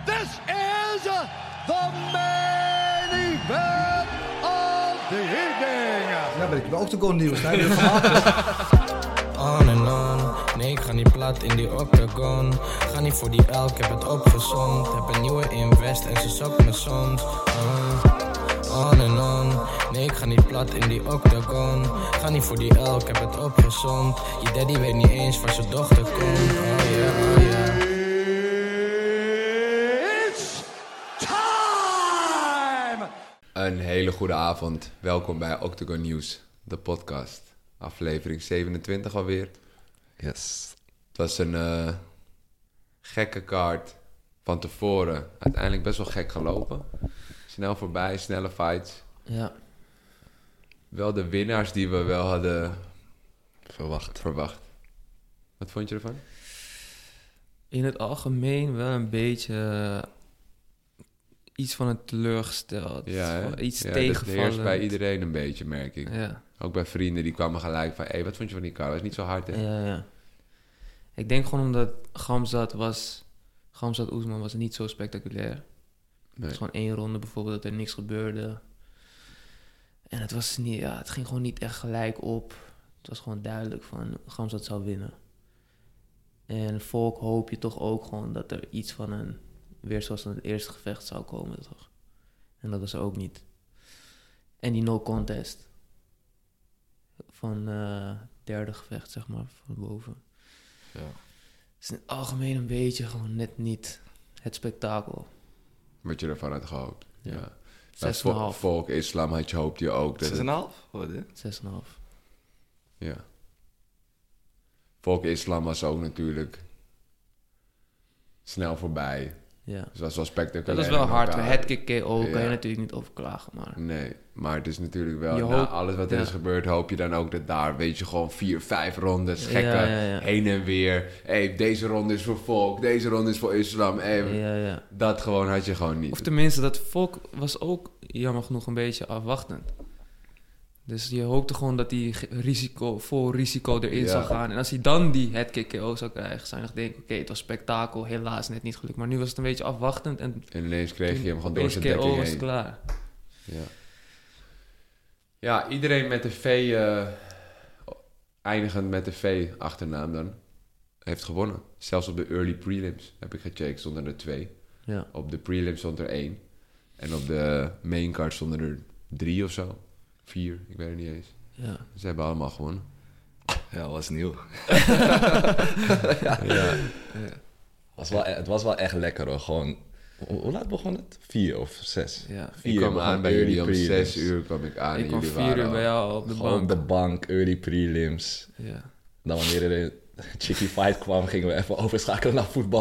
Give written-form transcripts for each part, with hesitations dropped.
This is the main event of the evening. Ja, ben ik bij Octagon nieuws. Daar heb je gemaakt. On en on, nee ik ga niet plat in die octagon. Ga niet voor die elk, ik heb het opgezond. Heb een nieuwe invest en ze zoekt me soms. On en on, nee ik ga niet plat in die octagon. Ga niet voor die elk, ik heb het opgezond. Je daddy weet niet eens waar zijn dochter komt. Oh yeah, oh yeah. It's time! Een hele goede avond. Welkom bij Octagon News, de podcast. Aflevering 27 alweer. Yes. Het was een gekke kaart van tevoren. Uiteindelijk best wel gek gelopen. Snel voorbij, snelle fights. Ja. Wel de winnaars die we wel hadden Verwacht. Wat vond je ervan? In het algemeen wel een beetje iets van het teleurgesteld. Ja, hè? Iets ja, tegenvallend. dat heerst bij iedereen een beetje, merk ik. Ja. Ook bij vrienden, die kwamen gelijk van... Hey, wat vond je van die kaart? Dat is niet zo hard, hè? Ja. Ik denk gewoon omdat Khamzat Oesman was niet zo spectaculair. Het Nee. was gewoon 1 ronde bijvoorbeeld dat er niks gebeurde. En het was niet, het ging gewoon niet echt gelijk op. Het was gewoon duidelijk van Khamzat zou winnen. En Volk hoop je toch ook gewoon dat er iets van een... weer zoals in het eerste gevecht zou komen, toch? En dat was er ook niet. En die no contest. Van derde gevecht, zeg maar, van boven. Ja. Het is in het algemeen een beetje gewoon net niet het spektakel. Wat je ervan had gehoopt. Ja. 6,5. Bij Volk Islam hoopt je ook. Dat 6,5? het- Wat dit? 6,5. Ja. Volk Islam was ook natuurlijk snel voorbij. Ja. Dus dat was wel spectaculair. Dat is wel in hard. elkaar. Headkick KO kan je Ja. natuurlijk niet over klagen, maar... Nee, maar het is natuurlijk wel... Je na hoopt- alles wat er ja. is gebeurd, hoop je dan ook dat daar... Weet je, gewoon 4, 5 rondes, gekke Ja. heen en weer. Hey, deze ronde is voor Volk, deze ronde is voor Islam. Hey, Ja. dat gewoon had je gewoon niet. Of tenminste, dat Volk was ook jammer genoeg een beetje afwachtend. Dus je hoopte gewoon dat hij vol risico erin Ja. zou gaan. En als hij dan die headkick KO zou krijgen, zou je nog denken... Oké, het was spektakel, helaas net niet gelukt. Maar nu was het een beetje afwachtend en... En ineens kreeg je hem gewoon door opeens zijn KO dekking was heen. klaar. Ja, iedereen met de V... eindigend met de V achternaam dan... heeft gewonnen. Zelfs op de early prelims heb ik gecheckt, stonden er 2. Ja. Op de prelims stond er 1. En op de main card stonden er 3 of zo. 4, ik weet het niet eens. Ja. Ze hebben allemaal gewonnen. Ja, dat was nieuw. Ja. Het was wel echt lekker hoor. Gewoon, hoe laat begon het? 4 of 6? Ja. Ik kwam aan bij jullie om 6 uur kwam ik aan. Ik en kwam jullie 4 waren uur bij jou op de Gewoon bank. op de bank, early prelims. Ja. Dan wanneer er een chickie fight kwam, gingen we even overschakelen naar voetbal.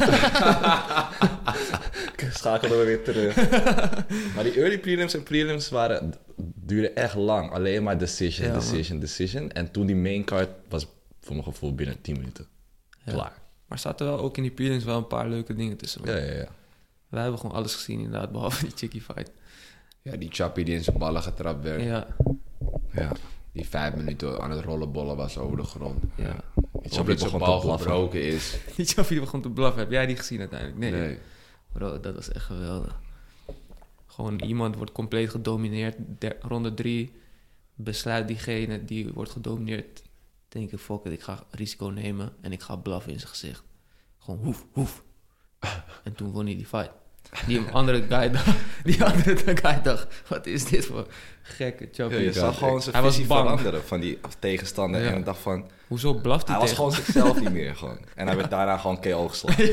Schakelden we weer terug. Maar die early prelims en prelims duurden echt lang. Alleen maar decision. En toen die main card was voor mijn gevoel binnen 10 minuten. Ja. Klaar. Maar zaten wel ook in die prelims wel een paar leuke dingen tussen. Ja. Wij hebben gewoon alles gezien inderdaad, behalve die chickie fight. Ja, die chappie die in zijn ballen getrapt werd. Ja. Die 5 minuten aan het rollenbollen was over de grond. Ja. Of dat zijn bal gebroken is. Niet zo of je begon te bluffen. Heb jij die gezien uiteindelijk? Nee. Bro, dat was echt geweldig. Gewoon iemand wordt compleet gedomineerd. Ronde 3 besluit diegene die wordt gedomineerd. Denk ik, fuck it, ik ga risico nemen en ik ga bluffen in zijn gezicht. Gewoon hoef. En toen won hij die fight. Die andere guy dacht, wat is dit voor gekke choppy. Je zag gewoon zijn Hij was visie bang. veranderen van die tegenstander. Ja. En ik dacht van, Hoezo blaft hij hij was tegen? gewoon zichzelf niet meer gewoon. En hij werd daarna gewoon KO geslagen.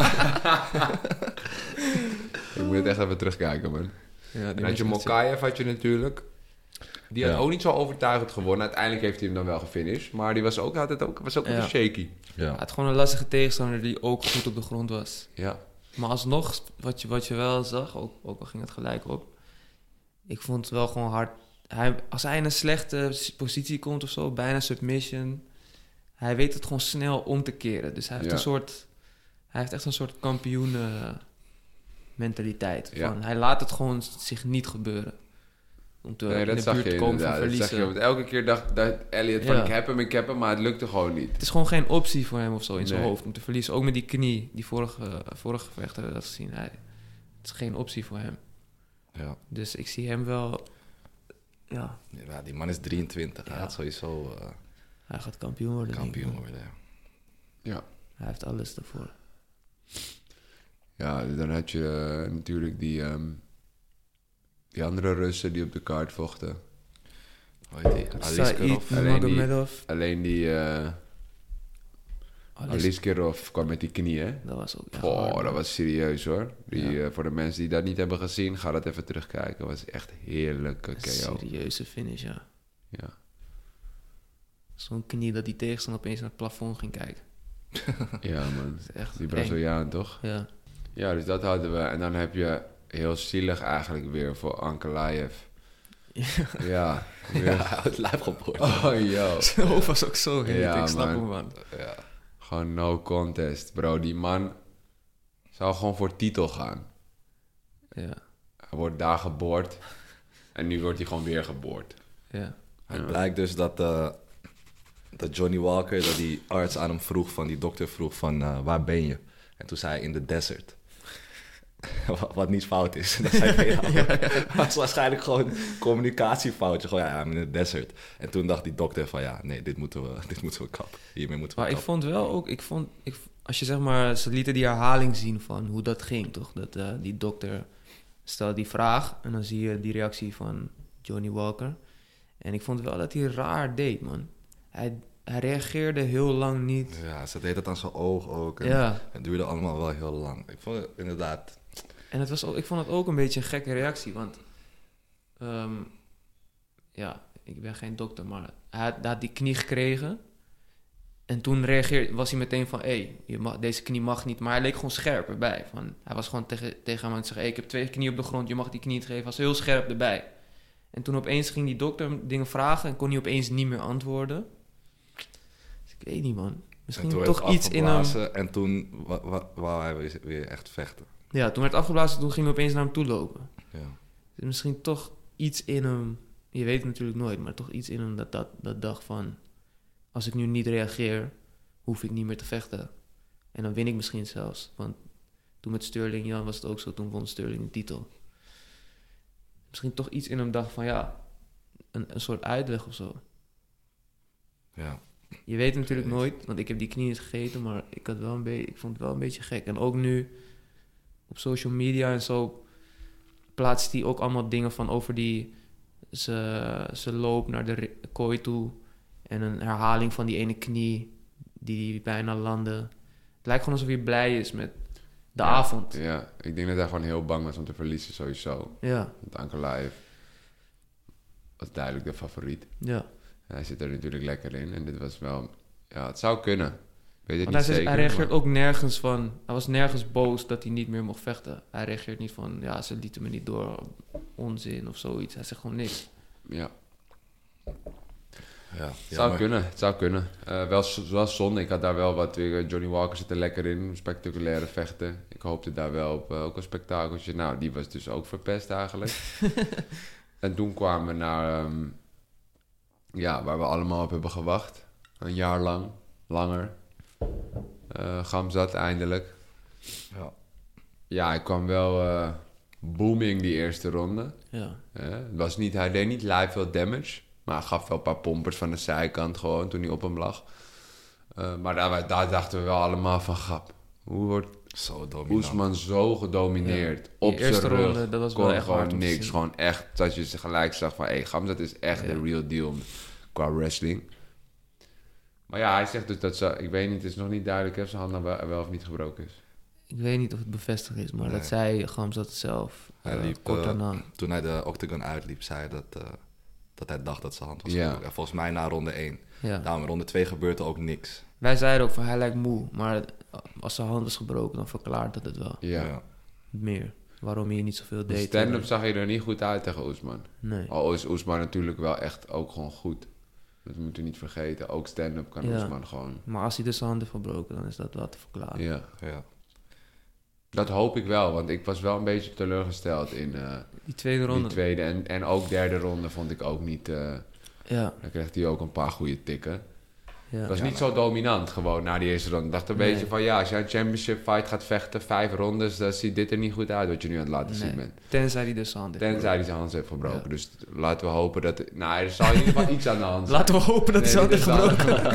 Ik moet het echt even terugkijken, man. Ja, En had je Mokaev had je natuurlijk. Die had ook niet zo overtuigend gewonnen. Uiteindelijk heeft hij hem dan wel gefinished. Maar die was ook een beetje shaky. Hij Ja. had gewoon een lastige tegenstander die ook goed op de grond was. Ja. Maar alsnog, wat je wel zag, ook al ging het gelijk op... Ik vond het wel gewoon hard. Als hij in een slechte positie komt of zo, bijna submission... Hij weet het gewoon snel om te keren. Dus hij heeft hij heeft echt een soort kampioen mentaliteit. Ja. Van, hij laat het gewoon zich niet gebeuren. om te, Nee, in dat de zag buurt je te komen van inderdaad. Dat zag verliezen. je, want elke keer dacht Elliot van Ja. ik heb hem, maar het lukte gewoon niet. Het is gewoon geen optie voor hem of zo in zijn Nee. hoofd om te verliezen. Ook met die knie, die vorige gevecht hebben we dat gezien. Het is geen optie voor hem. Ja. Dus ik zie hem wel... Ja, Ja, die man is 23. Hij Ja. gaat sowieso hij gaat kampioen worden. denk ik. kampioen worden. Ja. Hij heeft alles ervoor. Ja, dan had je natuurlijk die andere Russen die op de kaart vochten. Hoe heet die? Aliskerov. Said Alleen die- Magomedov. Alleen die Aliskerov kwam met die knieën. Dat was ook echt Oh, hard, dat man. was serieus hoor. Die, Ja. voor de mensen die dat niet hebben gezien, ga dat even terugkijken. Dat was echt heerlijke Een KO. serieuze finish, ja. Ja. Zo'n knie dat die tegenstander opeens naar het plafond ging kijken. Ja man, Dat is echt die eng. Braziliaan toch? Ja. Ja, dus dat hadden we. En dan heb je heel zielig eigenlijk weer voor Ankalaev. Ja. Weer. Ja, hij wordt lijf geboord. Oh yo. Zijn hoofd was ook zo heet. Ja, ik snap man. hem, man. Ja. Gewoon no contest, bro. Die man zou gewoon voor titel gaan. Ja, Hij wordt daar geboord. En nu wordt hij gewoon weer geboord. ja. Het blijkt dus dat Johnny Walker, dat die arts aan hem vroeg, die dokter vroeg van waar ben je? En toen zei hij in de desert. Wat niet fout is. Dat zei hij, dat was waarschijnlijk gewoon een communicatiefoutje. Gewoon ja, I'm in de desert. En toen dacht die dokter van ja, nee, dit moeten we kappen. Hiermee moeten we Maar ik kappen. vond wel ook... als je zeg maar... Ze lieten die herhaling zien van hoe dat ging, toch? Dat die dokter stelde die vraag en dan zie je die reactie van Johnny Walker. En ik vond wel dat hij raar deed, man. Hij reageerde heel lang niet. Ja, ze deed het aan zijn oog ook. En Ja. Het duurde allemaal wel heel lang. Ik vond het inderdaad... En het was ook, ik vond het ook een beetje een gekke reactie, want... ja, ik ben geen dokter, maar hij had die knie gekregen. En toen was hij meteen van... deze knie mag niet. Maar hij leek gewoon scherp erbij. Hij was gewoon tegen hem aan het zeggen... ik heb 2 knieën op de grond, je mag die knie niet geven. Hij was heel scherp erbij. En toen opeens ging die dokter hem dingen vragen... en kon hij opeens niet meer antwoorden. Dus ik weet niet, man. En Misschien toen toch werd het iets in hem... afgeblazen En toen wou hij weer echt vechten. Ja, toen werd het afgeblazen, toen ging hij opeens naar hem toe lopen. Ja. Dus misschien toch iets in hem... Je weet het natuurlijk nooit, maar toch iets in hem dat dacht van... Als ik nu niet reageer, hoef ik niet meer te vechten. En dan win ik misschien zelfs. Want toen met Sterling Jan was het ook zo. Toen won Sterling de titel. Misschien toch iets in hem dacht van ja... Een soort uitweg of zo. Ja. Je weet het natuurlijk nooit, want ik heb die knie niet gegeten. Maar ik vond het wel een beetje gek. En ook nu op social media en zo... plaatst hij ook allemaal dingen van over die... Ze loopt naar de kooi toe... En een herhaling van die ene knie die bijna landde. Het lijkt gewoon alsof hij blij is met de avond. Ja, ik denk dat hij gewoon heel bang was om te verliezen sowieso. Ja, Want Ankalaev was duidelijk de favoriet. ja. Hij zit er natuurlijk lekker in. En dit was wel... Ja, het zou kunnen. Ik weet het Want niet zeker. hij reageert maar- ook nergens van... Hij was nergens boos dat hij niet meer mocht vechten. Hij reageert niet van... Ja, ze lieten me niet door. Onzin of zoiets. Hij zegt gewoon niks. Ja, Ja, het zou kunnen. Wel zonde. Ik had daar wel wat weer... Johnny Walker zit er lekker in. Spectaculaire vechten. Ik hoopte daar wel op ook een spektakeltje. Nou, die was dus ook verpest eigenlijk. En toen kwamen we naar... waar we allemaal op hebben gewacht. Een jaar lang. Langer. Gamzat eindelijk. Ja. Ja, hij kwam wel booming die eerste ronde. Ja. Hij deed niet live veel damage. Maar hij gaf wel een paar pompers van de zijkant gewoon toen hij op hem lag. Maar daar dachten we wel allemaal van... Grap, hoe wordt Zo dominant. Oesman zo gedomineerd? Die Op zijn eerste rug. ronde, dat was wel kon echt hard gewoon om te niks. zien. Gewoon echt, dat je ze gelijk zag van... Gamzat is echt de real deal qua wrestling. Maar ja, hij zegt dus dat ze... Ik weet niet, het is nog niet duidelijk of zijn hand nou wel of niet gebroken is. Ik weet niet of het bevestigd is, maar Nee. dat zei Gamzat zelf. Hij liep, kort daarna. Toen hij de octagon uitliep, zei hij dat hij dacht dat zijn hand was Ja. gebroken. En volgens mij na ronde 1. Ja. Daarom in ronde 2 gebeurt er ook niks. Wij zeiden ook van hij lijkt moe. Maar als zijn hand was gebroken, dan verklaart dat het wel. Ja. Meer. Waarom hij niet zoveel De deed. stand-up zag je er niet goed uit tegen Oesman. Nee. Al is Oesman natuurlijk wel echt ook gewoon goed. Dat moeten we niet vergeten. Ook stand-up kan Ja. Oesman gewoon. Maar als hij dus zijn hand heeft gebroken, dan is dat wel te verklaren. Ja. Ja. Dat hoop ik wel, want ik was wel een beetje teleurgesteld in Die tweede ronde. die tweede. En ook derde ronde vond ik ook niet... Ja. Dan kreeg hij ook een paar goede tikken. Ja. Het was niet zo dominant gewoon na die eerste ronde. Ik dacht een beetje van ja, als jij een championship fight gaat vechten, 5 rondes, dan ziet dit er niet goed uit wat je nu aan het laten zien bent. Tenzij hij dus hand heeft. Tenzij hij zijn hand heeft verbroken. Ja. Dus laten we hopen dat... Nou, er zal in ieder geval iets aan de hand zijn. Laten we hopen dat hij zijn hand heeft gebroken.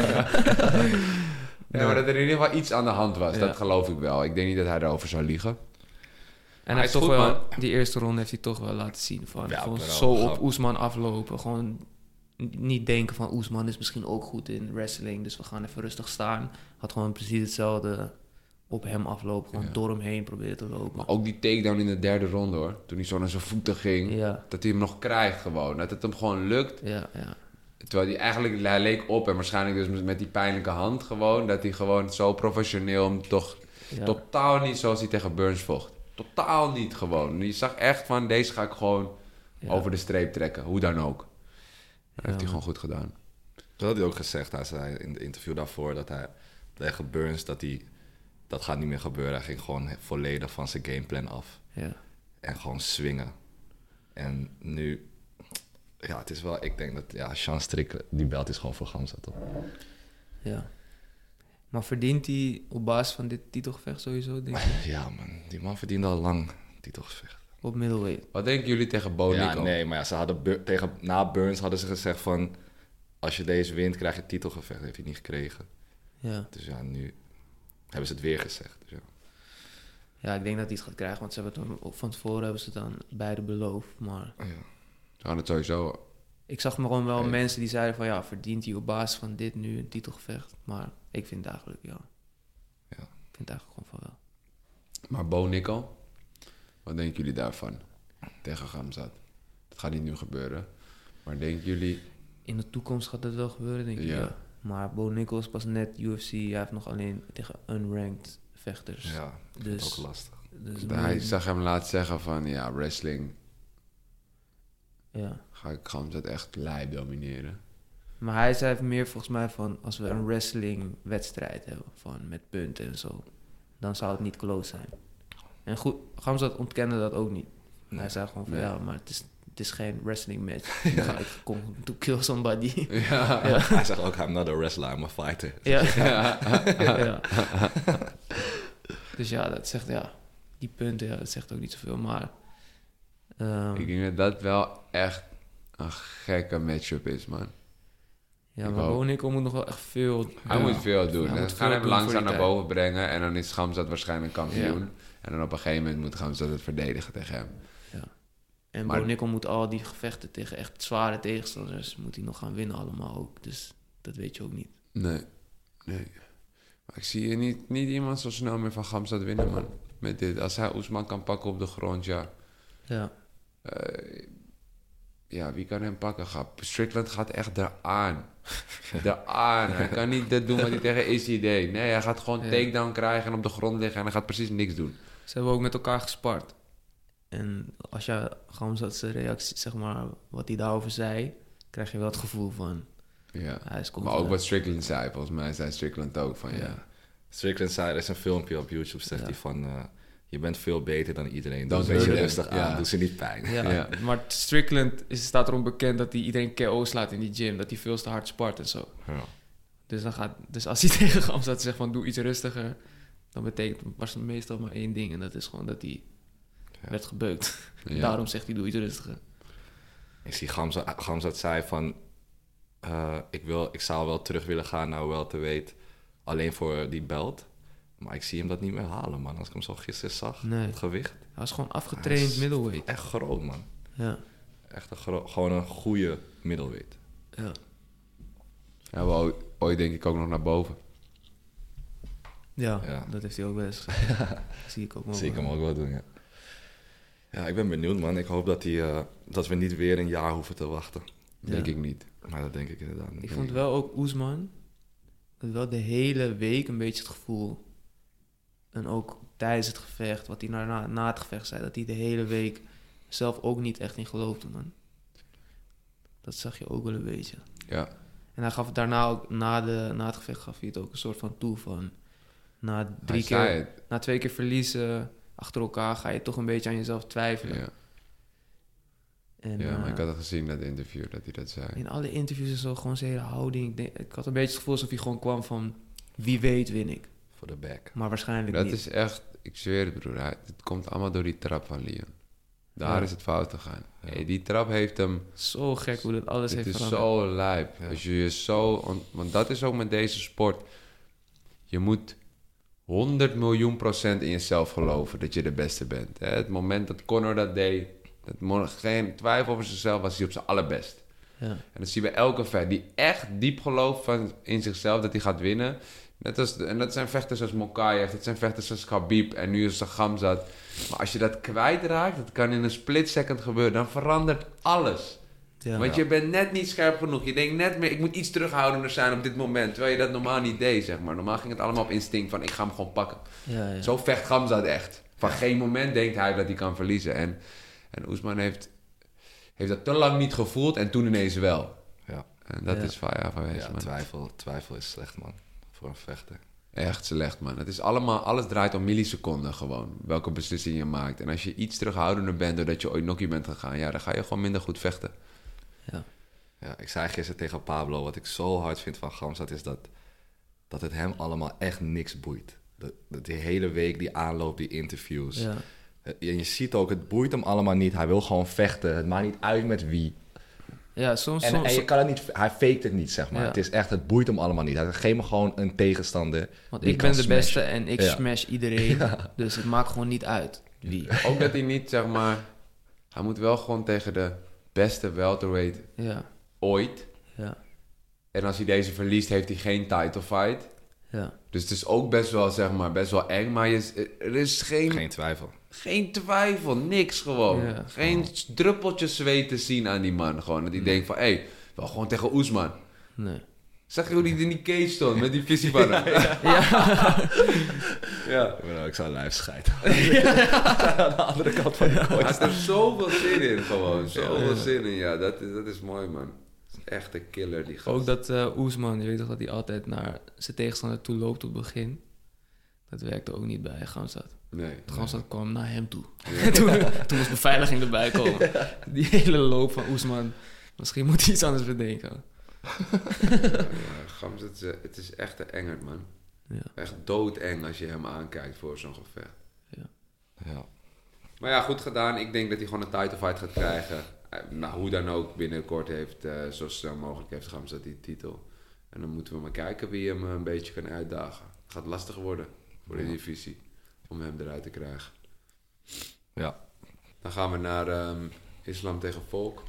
Nee, maar dat er in ieder geval iets aan de hand was. Ja. Dat geloof ik wel. Ik denk niet dat hij erover zou liegen. En hij hij is toch goed, wel, man. die eerste ronde heeft hij toch wel laten zien. Van, Ja, gewoon maar zo wel op grap. Oesman aflopen. Gewoon niet denken van Oesman is misschien ook goed in wrestling. Dus we gaan even rustig staan. Had gewoon precies hetzelfde op hem aflopen. Gewoon door hem heen proberen te lopen. Maar ook die takedown in de derde ronde hoor. Toen hij zo naar zijn voeten ging. Ja, Dat hij hem nog krijgt gewoon. Dat het hem gewoon lukt. ja. Terwijl hij leek op. En waarschijnlijk dus met die pijnlijke hand gewoon. Dat hij gewoon zo professioneel hem toch... Ja. Totaal niet zoals hij tegen Burns vocht. Totaal niet gewoon. Je zag echt van deze ga ik gewoon over de streep trekken. Hoe dan ook. Dat heeft hij gewoon goed gedaan. Dat had hij ook gezegd. Hij zei in de interview daarvoor dat hij tegen Burns, dat gaat niet meer gebeuren. Hij ging gewoon volledig van zijn gameplan af. Ja. En gewoon swingen. En nu, ja, het is wel, ik denk dat, ja, Sean Strickland, die belt is gewoon voor Gamzat, toch? Ja. Maar verdient hij op basis van dit titelgevecht sowieso, denk ik? Ja, man, die man verdient al lang titelgevecht. Op middleweight. Wat denken jullie tegen Bo Ja, Nickal? nee, maar ja, ze hadden na Burns hadden ze gezegd van, als je deze wint, krijg je het titelgevecht. Dat heeft hij niet gekregen. Ja. Dus ja, nu hebben ze het weer gezegd. Dus ja. Ja, ik denk dat hij het gaat krijgen, want ze hebben het van tevoren hebben ze het dan beide beloofd. Maar Ja. Ze gaan het sowieso... ik zag maar gewoon wel Nee. mensen die zeiden van ja, verdient hij op basis van dit nu een titelgevecht? Maar ik vind eigenlijk ja. Ja. Ik vind eigenlijk gewoon van wel. Maar Bo Nickal? Wat denken jullie daarvan? Tegen Gamzat. Dat gaat niet nu gebeuren. Maar denken jullie... In de toekomst gaat dat wel gebeuren, denk ik. Ja. Ja. Maar Bo Nickal is pas net UFC. Hij heeft nog alleen tegen unranked vechters. Ja, ik vind Dus- het ook lastig. Dus Hij zag hem laten zeggen van... Ja, wrestling ja. ga ik Gamzat echt lijp domineren. Maar hij zei meer volgens mij van als we een wrestling wedstrijd hebben van met punten en zo, dan zou het niet close zijn. En goed, Gamzat ontkende dat ook niet. Hij zei gewoon van Nee. ja, maar het is geen wrestling match. Dan ga ik kom to kill somebody. Ja. Hij zegt ook, I'm not a wrestler, I'm a fighter. ja. Ja. Dus ja, dat zegt ja, die punten, ja, dat zegt ook niet zoveel, maar Ik denk dat dat wel echt een gekke matchup is, man. ja, ik maar ook. Bo Nickal moet nog wel echt veel. Hij moet veel doen. Hij Ze moet gaan veel hem doen langzaam voor die naar tijd. boven brengen. En dan is Gamzat waarschijnlijk kampioen. Ja. En dan op een gegeven moment moet Gamzat het verdedigen tegen hem. En Maar- Bo Nickal moet al die gevechten tegen echt zware tegenstanders, moet hij nog gaan winnen allemaal ook. Dus dat weet je ook niet. Nee. Maar ik zie hier niet iemand zo snel meer van Gamzat winnen, man. Met dit. Als hij Oesman kan pakken op de grond, ja. Ja. Ja, wie kan hem pakken? Strickland gaat echt eraan. Eraan. Hij kan niet dit doen wat hij tegen Izzy deed. Nee, hij gaat gewoon Ja. takedown krijgen en op de grond liggen. En hij gaat precies niks doen. Ze hebben ook met elkaar gespart. En als je Gamzat zijn reactie, zeg maar, wat hij daarover zei, krijg je wel het gevoel van, Ja. hij is Maar ook confident. wat Strickland zei. Volgens mij zei Strickland ook van ja. Strickland zei, er is een filmpje op YouTube, zegt Ja. hij van, je bent veel beter dan iedereen. Dan Doe een beetje iedereen, rustig ja. aan, doe ze niet pijn. Ja, Ja. maar Strickland staat erom bekend dat hij iedereen KO slaat in die gym. Dat hij veel te hard spart en zo. Ja. Dus als hij tegen Gamzat zegt van doe iets rustiger, dan betekent het meestal maar één ding. En dat is gewoon dat hij werd gebeukt. Ja. Daarom zegt hij doe iets rustiger. Ik zie Gamzat zei van, ik zou wel terug willen gaan naar welterweight, alleen voor die belt. Maar ik zie hem dat niet meer halen, man. Als ik hem zo gisteren zag, Nee. het gewicht. Hij is gewoon afgetraind Hij is- middleweight. Echt groot, man. Ja. Echt gewoon een goede middleweight. Ja. Ja, we ooit denk ik ook nog naar boven. Ja, Ja. dat heeft hij ook best. Zie ik ook wel. Zie ik hem ook wel doen, ja. Ja, ik ben benieuwd, man. Ik hoop dat we niet weer een jaar hoeven te wachten. Denk Ja. ik niet. Maar dat denk ik inderdaad niet. Ik vond wel ook Oesman, had wel de hele week een beetje het gevoel, en ook tijdens het gevecht, wat hij na het gevecht zei, dat hij de hele week zelf ook niet echt in geloofde, man. Dat zag je ook wel een beetje. Ja. En hij gaf het daarna ook, na het gevecht gaf hij het ook een soort van toe van, Hij zei het. na 2 keer verliezen, achter elkaar ga je toch een beetje aan jezelf twijfelen. Ja, En, maar ik had het gezien in dat interview dat hij dat zei. in alle interviews en zo, gewoon zijn hele houding. Ik had een beetje het gevoel alsof hij gewoon kwam van... Wie weet win ik. Voor de back. Maar waarschijnlijk Dat niet. is echt, ik zweer het broer, het komt allemaal door die trap van Leon. Daar Ja. is het fout gegaan. Hey, die trap heeft hem... Zo gek hoe dat alles Het heeft is veranderd. zo lijp. Ja. Als je je zo... Want dat is ook met deze sport. Je moet 100 miljoen % in jezelf geloven dat je de beste bent. Hè? Het moment dat Conor dat deed... geen twijfel over zichzelf, was hij op zijn allerbest. Ja. En dat zien we elke vechter die echt diep gelooft in zichzelf dat hij gaat winnen. En dat zijn vechters als Mokaev, dat zijn vechters als Khabib en nu is het Khamzat. Maar als je dat kwijtraakt, dat kan in een split second gebeuren, dan verandert alles. Ja. Want je bent net niet scherp genoeg. Je denkt net meer, ik moet iets terughoudender zijn op dit moment. Terwijl je dat normaal niet deed, zeg maar. Normaal ging het allemaal op instinct van, ik ga hem gewoon pakken. Ja. Zo vecht Khamzat echt. Van geen moment denkt hij dat hij kan verliezen. En Ousmane heeft dat te lang niet gevoeld en toen ineens wel. Ja, En dat Ja. is fire geweest, ja man. twijfel is slecht, man. Voor een vechter. Echt slecht, man. Het is alles draait om milliseconden gewoon. Welke beslissing je maakt. En als je iets terughoudender bent doordat je ooit nokkie bent gegaan... ja, dan ga je gewoon minder goed vechten. Ja. Ja, ik zei gisteren tegen Pablo, wat ik zo hard vind van Khamzat is dat het hem allemaal echt niks boeit. Die hele week, die aanloop, die interviews. Ja. En je ziet ook, het boeit hem allemaal niet. Hij wil gewoon vechten. Het maakt niet uit met wie. Ja, soms... En je kan het niet, hij faked het niet, zeg maar. Ja. Het is echt, het boeit hem allemaal niet. Hij geeft me gewoon een tegenstander. Want die ik kan ben de smashen. beste en ik Ja. smash iedereen. Dus het maakt gewoon niet uit wie. Ook dat hij niet, zeg maar... Hij moet wel gewoon tegen de beste welterweight Ja, ooit. ja, En als hij deze verliest, heeft hij geen title fight. ja. Dus het is ook best wel, zeg maar, best wel eng. Maar er is Geen twijfel. geen twijfel, niks gewoon. Ja. Geen druppeltje zweet te zien aan die man. Gewoon dat hij denkt van, hé, wel gewoon tegen Ousmane. Nee. Zag je hoe die in die cage stond met die visie van hem? Ja. Ik zou live scheiden. Aan de andere kant van de Hij kooi. had er zoveel zin in gewoon. Zoveel zin in, ja. Dat is mooi, man. Dat is echt een killer, die gast. Ook dat Ousmane, je weet toch dat hij altijd naar zijn tegenstander toe loopt op het begin. Dat werkte ook niet bij Khamzat. Nee. Khamzat kwam naar hem toe. Toen moest beveiliging erbij komen. Die hele loop van Ousmane. Misschien moet hij iets anders bedenken. Gams, het is echt een engert, man. Ja. Echt doodeng als je hem aankijkt voor zo'n gevecht. Ja. Maar ja, goed gedaan. Ik denk dat hij gewoon een title fight gaat krijgen. Nou, hoe dan ook, binnenkort heeft, zo snel mogelijk heeft Khamzat die titel. En dan moeten we maar kijken wie hem een beetje kan uitdagen. Het gaat lastig worden voor de divisie om hem eruit te krijgen. Ja. Dan gaan we naar Islam tegen Volk.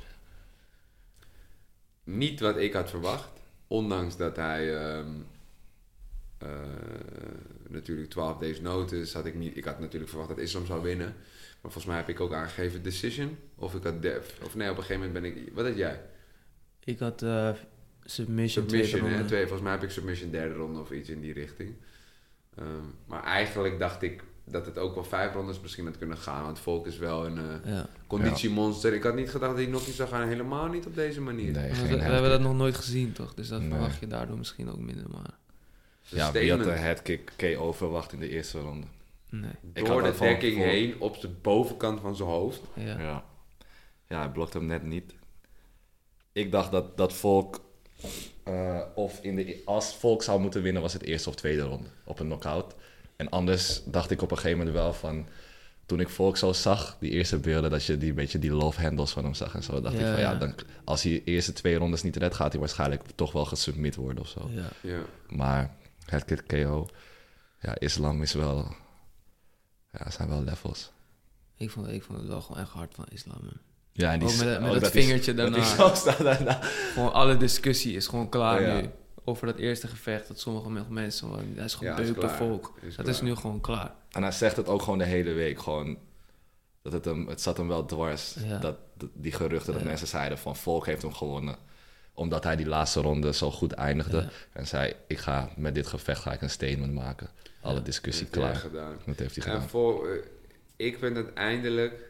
Niet wat ik had verwacht. Ondanks dat hij natuurlijk 12 days notice had ik had natuurlijk verwacht dat Islam zou winnen. Maar volgens mij heb ik ook aangegeven decision. Of ik had of nee, op een gegeven moment ben ik... Wat had jij? Ik had submission Submission, tweede hè? ronde. Volgens mij heb ik submission derde ronde of iets in die richting. Maar eigenlijk dacht ik dat het ook wel 5 rondes misschien had kunnen gaan. Want Volk is wel een Ja. conditiemonster. Ik had niet gedacht dat hij nog iets zou gaan. Helemaal niet op deze manier. Nee, We, geen we hebben headkick. dat nog nooit gezien, toch? Dus dat Nee. verwacht je daardoor misschien ook minder, maar... Ja, wie had Statement. een headkick KO verwacht in de eerste ronde? Nee. Ik had Door de dat van dekking voor- heen op de bovenkant van zijn hoofd. Ja. Ja. Ja, hij blokt hem net niet. Ik dacht dat Volk... als Volk zou moeten winnen, was het eerste of tweede ronde. Op een knockout. En anders dacht ik op een gegeven moment wel van... Toen ik Volk zo zag, die eerste beelden... dat je een beetje die love handles van hem zag en zo... dacht ik van Ja. dan, als hij de eerste 2 rondes niet redt... gaat hij waarschijnlijk toch wel gesubmit worden of zo. Ja. Ja. Maar headkick KO... Ja, Islam is wel... Ja, zijn wel levels. Ik vond het wel gewoon echt hard van Islam, man. Ja, en Ook met ook dat hij- vingertje dat hij daarna. zo staat daarna. Gewoon alle discussie is gewoon klaar Ja. nu. Over dat eerste gevecht, dat sommige mensen gewoon... Hij is Ja, gewoon is beukt door klaar. Volk. Is Dat klaar. is nu gewoon klaar. En hij zegt het ook gewoon de hele week. Gewoon dat het zat hem wel dwars. Ja. Die geruchten dat Ja. mensen zeiden van Volk heeft hem gewonnen. Omdat hij die laatste ronde zo goed eindigde. Ja. En zei, met dit gevecht ga ik een statement maken. Alle discussie Dat heeft hij klaar. gedaan. Dat heeft hij En gedaan. ik vind uiteindelijk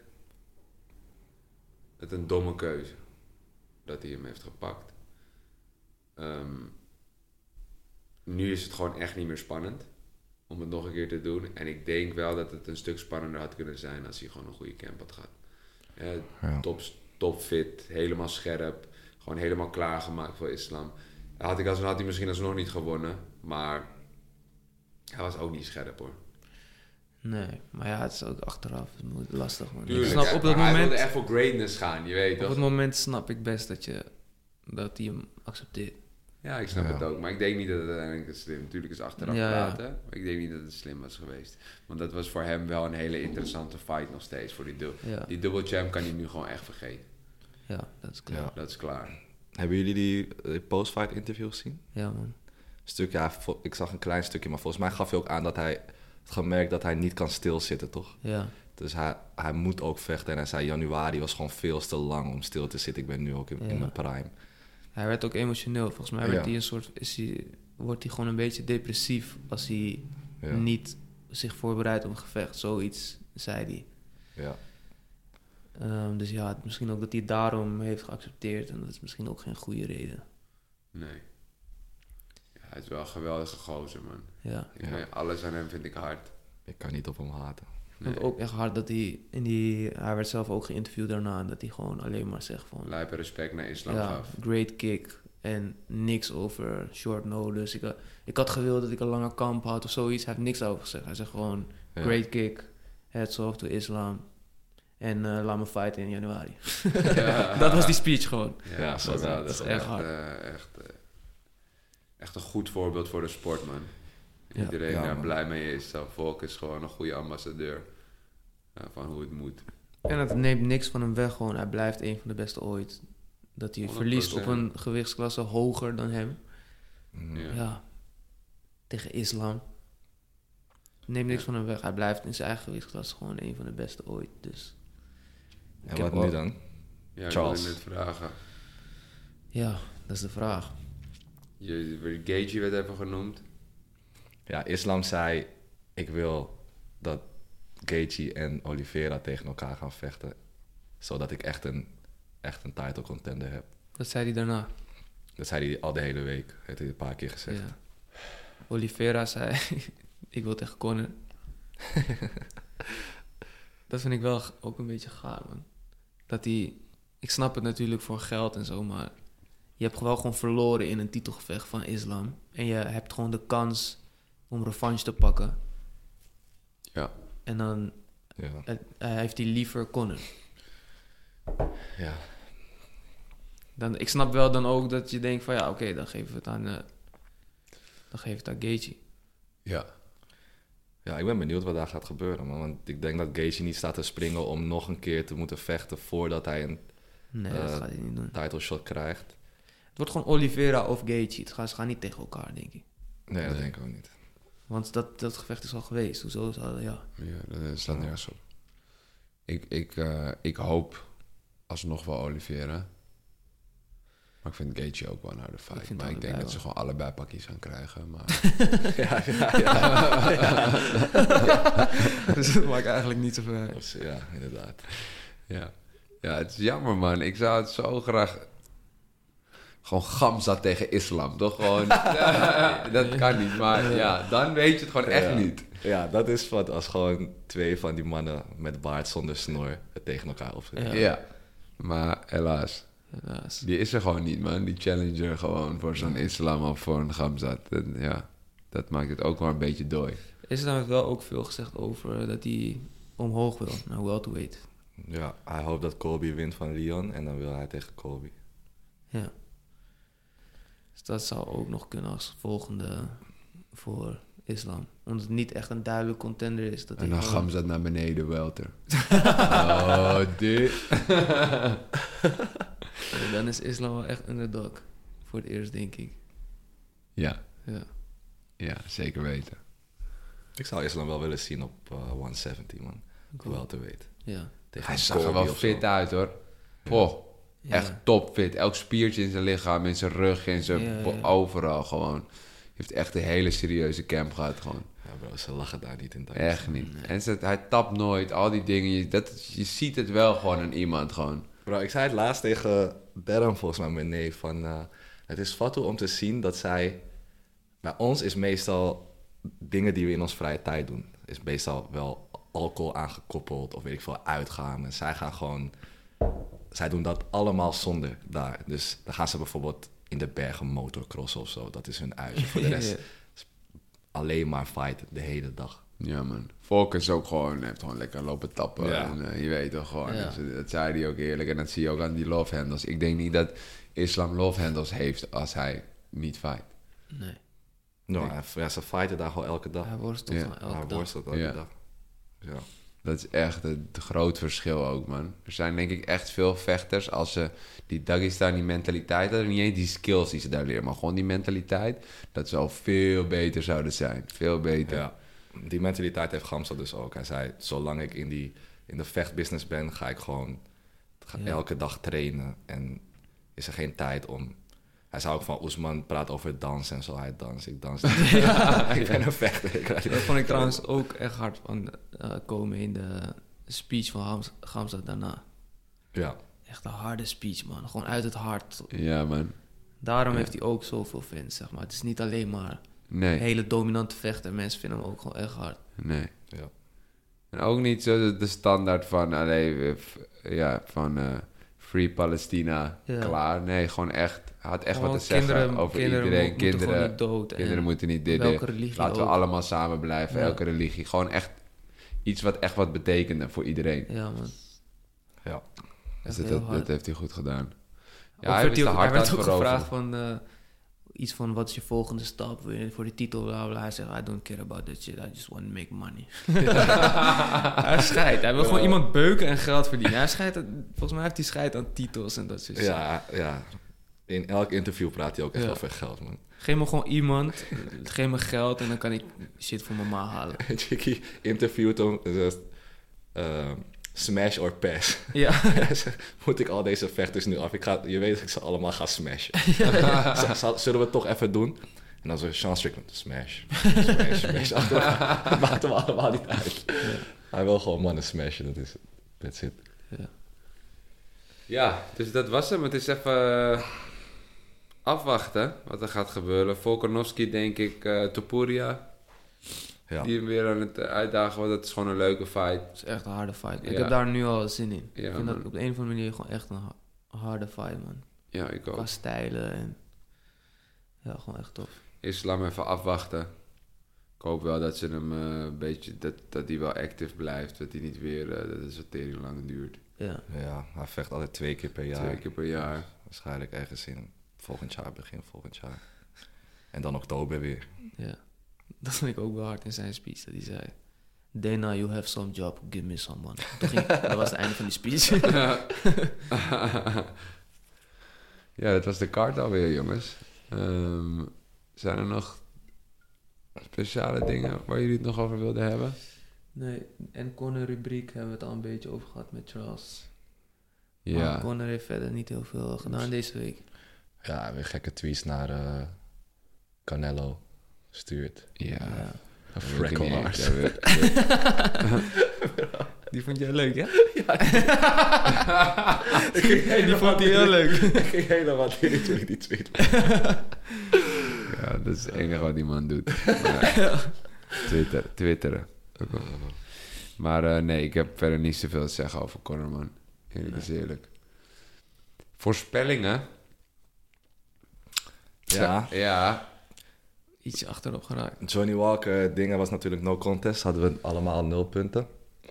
het een domme keuze dat hij hem heeft gepakt. Nu is het gewoon echt niet meer spannend. om het nog een keer te doen. En ik denk wel dat het een stuk spannender had kunnen zijn als hij gewoon een goede camp had gehad. Ja. Top fit, helemaal scherp, gewoon helemaal klaargemaakt voor Islam. Had hij misschien alsnog niet gewonnen, maar hij was ook niet scherp hoor. Nee, maar ja, het is ook achteraf lastig, man. Tuurlijk, Ik snap op dat hij moment... wilde echt voor greatness gaan, je weet Op toch? het moment snap ik best dat hij hem accepteert. Ja, ik snap Ja. het ook. Maar ik denk niet dat het uiteindelijk slim... Natuurlijk is achteraf Ja, ja. praten. Maar ik denk niet dat het slim was geweest. Want dat was voor hem wel een hele interessante fight nog steeds. Voor die Ja, die double champ kan hij nu gewoon echt vergeten. ja, dat is klaar. Ja. Dat is klaar. Hebben jullie die post-fight interviews gezien? Ja, man. Stuk, ja, ik zag een klein stukje, maar volgens mij gaf hij ook aan dat hij had gemerkt dat hij niet kan stilzitten, toch? Ja, Dus hij moet ook vechten. En hij zei, januari was gewoon veel te lang om stil te zitten. Ik ben nu ook in Ja. mijn prime. hij werd ook emotioneel. Volgens mij werd Ja. hij wordt hij gewoon een beetje depressief als hij Ja. niet zich voorbereidt op een gevecht. Zoiets zei hij. Ja. Dus ja, misschien ook dat hij het daarom heeft geaccepteerd. En dat is misschien ook geen goede reden. Nee. Ja, hij is wel een geweldige gozer, man. Ja. Alles aan hem vind ik hard. Ik kan niet op hem haten. Ik vond het ook echt hard dat hij hij werd zelf ook geïnterviewd daarna. En dat hij gewoon alleen maar zegt van... Lijpe respect naar Islam Ja, gaf. great kick. En niks over short notice. Ik had gewild dat ik een lange kamp had of zoiets. Hij heeft niks over gezegd. Hij zegt gewoon, Ja. great kick. Hats off to Islam. En laat me fighten in januari. Ja. Dat was die speech gewoon. Ja, zo dat is echt hard. Echt een goed voorbeeld voor de sport, man. Ja. Iedereen Ja, daar man. blij mee is. Dat volk is gewoon een goede ambassadeur van hoe het moet. En het neemt niks van hem weg gewoon. Hij blijft een van de beste ooit. Dat hij 100%. verliest op een gewichtsklasse hoger dan hem. Ja. Ja. Tegen Islam. Neemt niks van hem weg. Hij blijft in zijn eigen gewichtsklasse gewoon een van de beste ooit. Dus En Ik wat heb nu ook- dan? Ja, ik Charles. wilde net vragen. ja, dat is de vraag. Gaethje werd even genoemd. Ja, Islam zei, ik wil dat Gaethje en Oliveira tegen elkaar gaan vechten. Zodat ik echt een title contender heb. Dat zei hij daarna. Dat zei hij al de hele week. Heeft hij een paar keer gezegd. Ja. Oliveira zei, ik wil tegen Conor. Dat vind ik wel ook een beetje gaar, man. Dat hij... Ik snap het natuurlijk voor geld en zo, maar... Je hebt wel gewoon verloren in een titelgevecht van Islam. En je hebt gewoon de kans om revanche te pakken. Ja. En dan Ja. heeft hij liever Conor. Ja. Ik snap wel dan ook dat je denkt van... Ja, oké, dan geven we het aan... dan geven we het aan Gaethje. Ja. Ja, ik ben benieuwd wat daar gaat gebeuren, man. Want ik denk dat Gaethje niet staat te springen om nog een keer te moeten vechten voordat hij een Nee, dat gaat hij niet doen. title shot krijgt. Het wordt gewoon Oliveira of Gaethje. Ze gaan niet tegen elkaar, denk ik. Nee, dat denk ik ook niet. Want dat gevecht is al geweest. Hoezo zou ja. Ja, dat slaat nergens op. Ik hoop alsnog wel Oliveira. Maar ik vind Gaethje ook wel een harde Ik fight. vind Maar ik denk allebei dat ze gewoon allebei pakjes gaan krijgen. Maar Dus dat maakt eigenlijk niet zoveel uit. Dus, ja, inderdaad. ja, het is jammer, man. Ik zou het zo graag... Gewoon Gamzat tegen Islam, toch? Gewoon, dat kan niet, maar ja, dan weet je het gewoon echt Ja. niet. Ja, dat is wat als gewoon twee van die mannen met baard zonder snor het tegen elkaar opzetten. Ja. Ja, maar helaas. Helaas. Die is er gewoon niet, man. Die challenger gewoon voor zo'n Islam of voor een Gamzat. En ja, dat maakt het ook wel een beetje dooi. Islam heeft wel ook veel gezegd over dat hij omhoog wil naar welterweight. Ja, hij hoopt dat Colby wint van Leon en dan wil hij tegen Colby. Ja. Dus dat zou ook nog kunnen als volgende voor Islam. Omdat het niet echt een duidelijk contender is. Dat En hij dan gewoon- Gamzat naar beneden, welter. Oh, dit. Ja, dan is Islam wel echt underdog. Voor het eerst, denk ik. Ja, Ja. ja, zeker weten. Ik zou Islam wel willen zien op 170, man. Cool. Wel te weten. Ja. Tegen Hij een zag er Colby wel of zo. fit uit, hoor. Oh, Ja. echt topfit. Elk spiertje in zijn lichaam, in zijn rug, in zijn Ja, ja. overal gewoon. Hij heeft echt een hele serieuze camp gehad, gewoon. Ja, bro, ze lachen daar niet in. Echt niet. En hij tapt nooit, al die dingen. Je ziet het wel gewoon in iemand, gewoon. Bro, ik zei het laatst tegen Darren, volgens mij, mijn neef, van... het is fatu om te zien dat zij... Bij ons is meestal dingen die we in onze vrije tijd doen, is meestal wel alcohol aangekoppeld of weet ik veel, uitgaan. En zij doen dat allemaal zonder daar. Dus dan gaan ze bijvoorbeeld in de bergen motocrossen of zo. Dat is hun uitje. Voor de rest alleen maar fighten de hele dag. Ja, man. Volk is ook gewoon, heeft gewoon lekker lopen tappen. Ja. En, je weet toch gewoon. Ja. Dus, dat zei hij ook eerlijk. En dat zie je ook aan die love handles. Ik denk niet dat Islam love handles heeft als hij niet fight. Nee. Nou, ze fighten daar gewoon elke dag. Hij worstelt Ja. gewoon elke Hij dag. worstelt elke Ja. dag. Ja. Dat is echt het groot verschil ook, man. Er zijn denk ik echt veel vechters als ze die Dagestani mentaliteit hadden. Niet eens die skills die ze daar leren, maar gewoon die mentaliteit. Dat ze al veel beter zouden zijn. Veel beter. Ja. Die mentaliteit heeft Gamza dus ook. Hij zei, zolang ik in de vechtbusiness ben, ga ik gewoon elke dag trainen. En is er geen tijd om... Hij zei ook van, Ousmane praat over dansen en zo. Hij danst, ik dans niet. Ik ben een vechter. Dat vond ik trouwens ook echt hard van komen in de speech van Gamza daarna. Ja. Echt een harde speech, man. Gewoon uit het hart. Ja, man. Daarom heeft hij ook zoveel fans, zeg maar. Het is niet alleen maar een Nee, hele dominante vechter. Mensen vinden hem ook gewoon echt hard. nee. Ja. En ook niet zo de standaard van, Free Palestina, Ja. klaar. Nee, gewoon echt, hij had echt Gewoon wat te zeggen over iedereen. moeten gewoon niet dood. Kinderen en moeten niet dit. welke religie Laten we ook. allemaal samen blijven, Ja. elke religie. Gewoon echt iets wat echt wat betekende voor iedereen. Ja, man. Ja. Dus Echt dat, heel hard. dat heeft hij goed gedaan. Ook werd wist hij de ook- hard hij werd aan ook veroveren. gevraagd van iets van wat is je volgende stap wil je voor de titel, bla bla. Hij zegt, I don't care about that shit, I just want to make money. Hij scheidt. Hij wil gewoon iemand beuken en geld verdienen. Hij scheidt, volgens mij heeft hij scheid aan titels en dat soort shit. Ja. In elk interview praat hij ook echt Ja. over geld, man. Geef me gewoon iemand, geef me geld en dan kan ik shit voor mijn ma halen. Chickie interviewt hem. Dus, smash or pass. Ja. Hij zegt, moet ik al deze vechters nu af? Je weet dat ik ze allemaal ga smashen. Zullen we het toch even doen? En dan zo Sean Strickland, smash. Dat maakt hem allemaal niet uit. Hij wil gewoon mannen smashen, that's it. Ja, dus dat was hem. Het is even afwachten wat er gaat gebeuren. Volkanovski, denk ik, Topuria. Ja. Die hem weer aan het uitdagen wordt. Dat is gewoon een leuke fight. Het is echt een harde fight. Ik Ja. heb daar nu al zin in. Ja, ik vind man. dat op de een of andere manier gewoon echt een harde fight, man. Ja, ik ook. Qua stijlen en... Ja, gewoon echt tof. Islam even afwachten. Ik hoop wel dat ze hem een beetje... Dat hij wel actief blijft. Dat hij niet weer... dat het zo tering lang duurt. Ja. Ja, hij vecht altijd 2 keer per jaar. 2 keer per jaar. Waarschijnlijk ergens in begin volgend jaar. En dan oktober weer. Ja. Dat vond ik ook wel hard in zijn speech. Dat hij zei... Dana, you have some job, give me someone. Dat was het einde van die speech. Ja, dat was de kaart alweer, jongens. Zijn er nog speciale dingen waar jullie het nog over wilden hebben? Nee, en corner rubriek hebben we het al een beetje over gehad met Charles. Ja. Maar corner heeft verder niet heel veel gedaan deze week. Ja, weer gekke tweets naar Canelo stuurt. Ja. Ja. Een freckle arse. Die vond jij leuk, hè? Die vond hij heel leuk. Ik ging helemaal in toen ik die tweet. Ja, dat is het enige wat die man doet. Maar, twitteren. Ook wel. Maar nee, ik heb verder niet zoveel te zeggen over Conor, man. Eerlijk is eerlijk. Voorspellingen? Ja. Ja. Ietsje achterop geraakt. Johnny Walker, dingen was natuurlijk no contest. Hadden we allemaal 0 punten.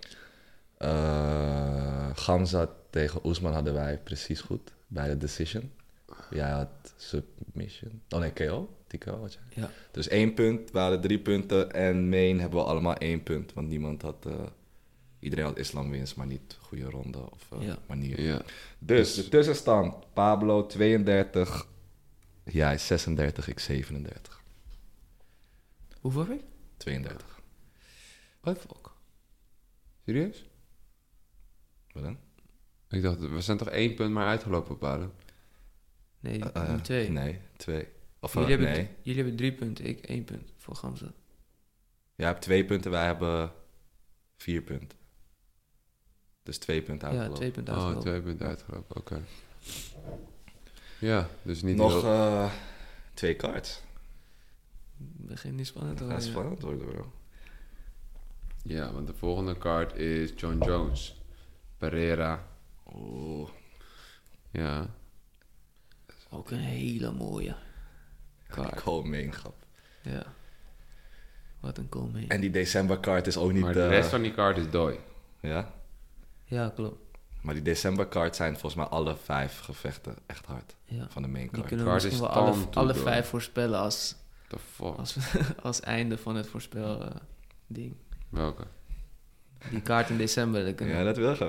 Gamza tegen Ousmane hadden wij precies goed. Bij de decision. Jij had submission. Oh nee, KO. TKO had jij. Ja. Dus 1 punt. We hadden 3 punten. En main hebben we allemaal 1 punt. Want niemand had... iedereen had Islam winst, maar niet goede ronde of manier. Ja. Dus de tussenstand. Pablo 32. Jij 36, ik 37. Hoeveel heb ik? 32. Wat? Serieus? Wat dan? Ik dacht, we zijn toch 1 punt maar uitgelopen, Paden? Nee, 2. Nee, 2. Of Jullie hebben 3 punten, ik 1 punt voor Gamza. Jij hebt 2 punten, wij hebben 4 punten. Dus 2 punten Ja, uitgelopen. 2 punten Oh, uitgelopen. 2 punten uitgelopen, oké. Ja, dus niet Nog heel... 2 cards. Begin niet spannend te Het gaat worden. spannend worden, bro. Ja, want de volgende kaart is John Jones. Pereira. Oeh. Ja. Ook een hele mooie kaart. Co-main, grap. Ja. Wat een co-main. En die decemberkaart is ook niet... Maar de rest van die kaart is dooi. Ja? Ja, klopt. Maar die decemberkaart zijn volgens mij alle 5 gevechten echt hard. Ja. Van de main Die card. kunnen we Kaart misschien is wel stand toe, alle bro. 5 voorspellen The fuck? als einde van het voorspel ding. Welke? Die kaart in december. Dat kunnen Ja, dat wil gaan.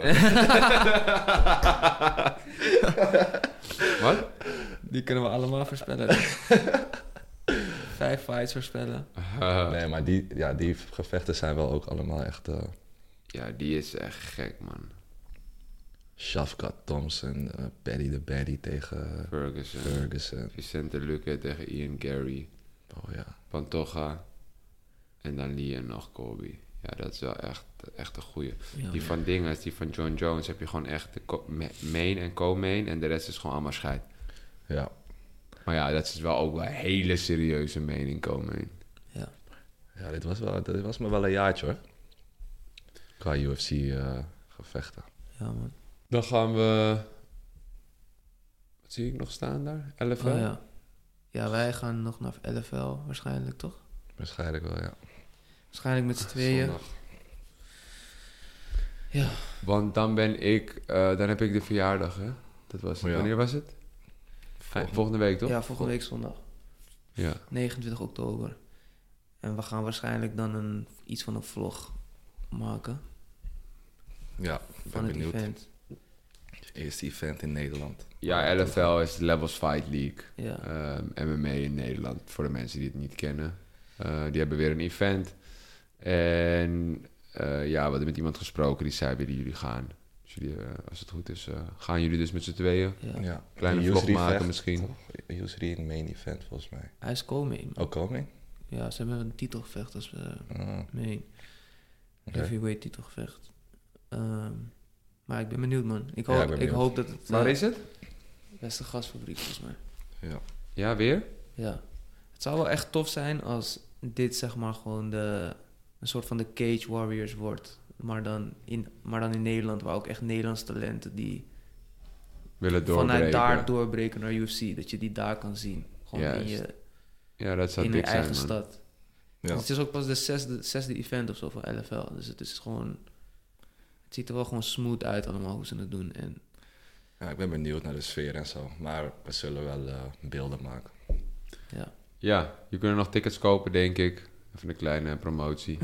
Wat? Die kunnen we allemaal voorspellen. 5 fights voorspellen. Nee, maar die gevechten zijn wel ook allemaal echt... Ja, die is echt gek, man. Shafkat Thompson, Paddy the Baddy tegen Ferguson. Vicente Luque tegen Ian Gary. Oh ja. Pantoja. En dan Lee en nog Kobe. Ja, dat is wel echt een goeie. Ja, Die van Dinges, die van John Jones, heb je gewoon echt de main en co-main. En de rest is gewoon allemaal scheid. Ja. Maar ja, dat is wel ook wel een hele serieuze main en co-main. Ja. Ja, dit was me wel een jaartje hoor. Qua UFC gevechten. Ja, man. Dan gaan we... Wat zie ik nog staan daar? LFL? Oh, ja. Ja, wij gaan nog naar LFL waarschijnlijk, toch? Waarschijnlijk wel, ja. Waarschijnlijk met z'n tweeën. Zondag. Ja. Want dan dan heb ik de verjaardag, hè? Dat was het. Ja. Wanneer was het? Volgende week, toch? Ja, volgende week zondag. Ja. 29 oktober. En we gaan waarschijnlijk dan iets van een vlog maken Ja, ik van ben het benieuwd. event. Eerste event in Nederland. Ja, LFL is de Levels Fight League. Ja. MMA in Nederland, voor de mensen die het niet kennen. Die hebben weer een event. En we hadden met iemand gesproken, die zei, willen jullie gaan? Dus jullie, als het goed is, gaan jullie dus met z'n tweeën? Ja. Ja. Kleine Die vlog Yusri maken vecht, misschien. toch? Yusri in main event volgens mij. Hij is co-main. Ook coming? Ja, ze hebben een titelgevecht als main. Oké. Heavyweight titelgevecht. Maar ik ben benieuwd, man. Ik Ja, hoop, ik ben ik benieuwd. hoop dat het... Waar is het? Beste gasfabriek, volgens mij. Ja. Ja, weer? Ja. Het zou wel echt tof zijn als dit, zeg maar, gewoon een soort van de Cage Warriors wordt. Maar dan in Nederland, waar ook echt Nederlandse talenten die Willen doorbreken. vanuit daar doorbreken naar UFC. Dat je die daar kan zien. Gewoon Juist. Ja, dat zou in je dik zijn, eigen man. stad. Ja. Dus het is ook pas de zesde event of zo van LFL. Dus het is gewoon... Het ziet er wel gewoon smooth uit allemaal hoe ze het doen. En Ja, ik ben benieuwd naar de sfeer en zo. Maar we zullen wel beelden maken. ja. Ja, je kunt nog tickets kopen, denk ik. Even een kleine promotie.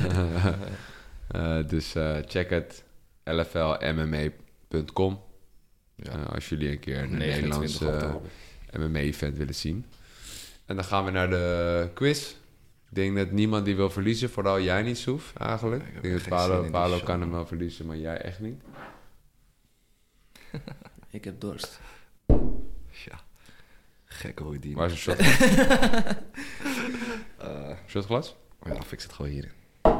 Dus check het. lflmma.com. Ja. Als jullie een keer een 29 Nederlands oktober. MMA-event willen zien. En dan gaan we naar de quiz. Ik denk dat niemand die wil verliezen, vooral jij niet, Soef, eigenlijk. Ik heb Ik denk dat geen zin in die Paolo show, kan hem man. wel verliezen, maar jij echt niet. Ik heb dorst. Ja. Gekke hoe die. Waar is een shotglas? Ja, of ik zit gewoon hierin.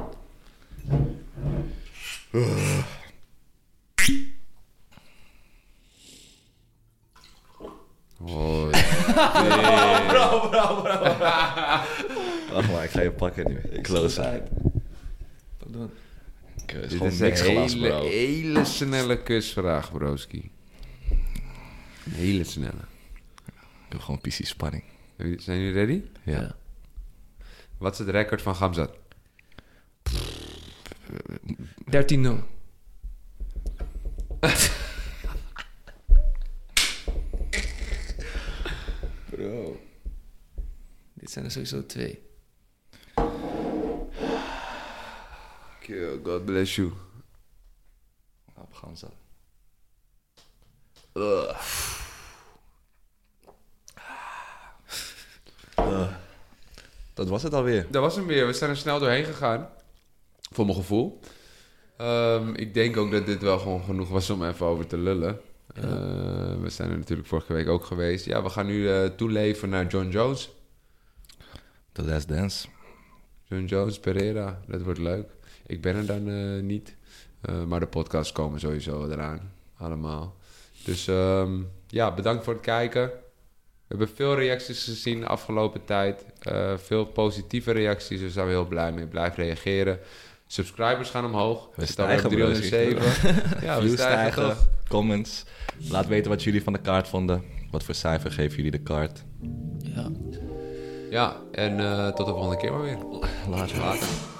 Oh, Wacht maar, ik ga je pakken nu. Close uit. Wat doen? Het is dit gewoon is een niks glas, bro. hele snelle kusvraag, broski. Een hele snelle. Ik heb gewoon PC spanning. Zijn jullie ready? Ja. Wat is het record van Gamzat? 13-0. Bro. Dit zijn er sowieso 2. God bless you. Op Gamza. Dat was het alweer. Dat was hem weer. We zijn er snel doorheen gegaan. Voor mijn gevoel. Ik denk ook dat dit wel gewoon genoeg was om even over te lullen. We zijn er natuurlijk vorige week ook geweest. Ja, we gaan nu toeleven naar John Jones. The Last Dance. John Jones, Pereira. Dat wordt leuk. Ik ben er dan niet. Maar de podcasts komen sowieso eraan. Allemaal. Dus ja, bedankt voor het kijken. We hebben veel reacties gezien de afgelopen tijd. Veel positieve reacties, dus daar zijn we heel blij mee. Blijf reageren. Subscribers gaan omhoog. We zitten alweer op stijgen, 307. Ja, we Views stijgen toch. comments. Laat weten wat jullie van de kaart vonden. Wat voor cijfer geven jullie de kaart? Ja. Ja, en tot de volgende keer maar weer. Later.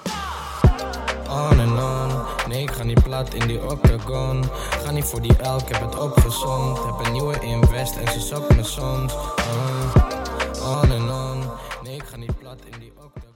On en on, nee ik ga niet plat in die octagon. Ga niet voor die elk, heb het opgezond. Heb een nieuwe invest en ze zoekt me soms. On en on, nee ik ga niet plat in die octagon.